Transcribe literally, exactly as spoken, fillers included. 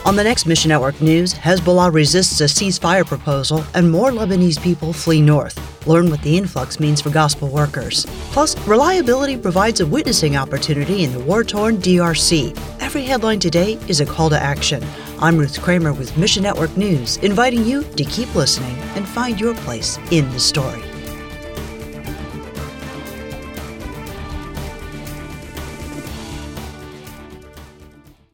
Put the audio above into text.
On the next Mission Network News, Hezbollah resists a ceasefire proposal and more Lebanese people flee north. Learn what the influx means for gospel workers. Plus, reliability provides a witnessing opportunity in the war-torn D R C. Every headline today is a call to action. I'm Ruth Kramer with Mission Network News, inviting you to keep listening and find your place in the story.